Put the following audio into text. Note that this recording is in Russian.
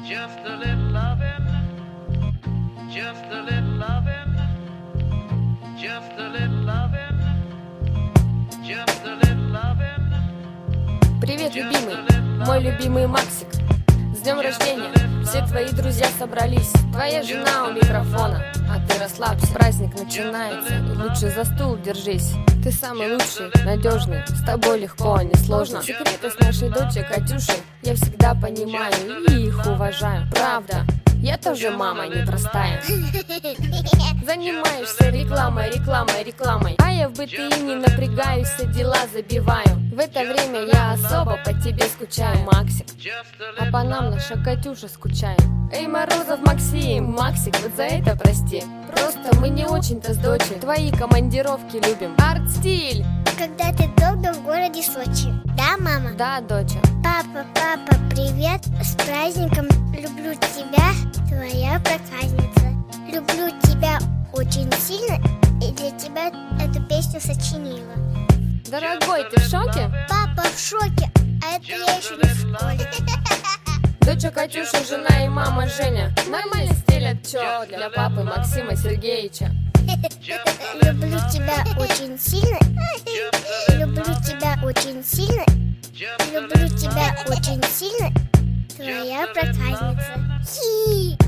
Just a little loving, just a little loving, just a little loving, just a little loving. Привет, любимый, мой любимый Максик. С днем рождения, все твои друзья собрались. Твоя жена у микрофона, а ты расслабься. Праздник начинается, и лучше за стул держись. Ты самый лучший, надежный, с тобой легко, не сложно. Секреты с нашей дочей Катюшей я всегда понимаю и их уважаю. Правда, я тоже мама непростая. Занимаешься рекламой, а я в БТИ не напрягаюсь, все дела забиваю. В это время я особо по тебе скучаю, Максик, а по нам наша Катюша скучает. Эй, Морозов Максим, Максик, вот за это прости. Просто мы не очень-то с дочей твои командировки любим. Арт-стиль! Когда ты долго в городе Сочи. Да, мама? Да, доча. Папа, привет, с праздником. Люблю тебя, твоя проказница. Люблю тебя очень сильно, и для тебя эту песню сочинила. Дорогой, ты в шоке? Папа в шоке, а это я еще не в школе. Доча Катюша, жена и мама Женя нормально стелят чё для папы Максима Сергеевича. Люблю тебя очень сильно. Люблю тебя очень сильно. Люблю тебя очень сильно. Твоя проказница. Хи!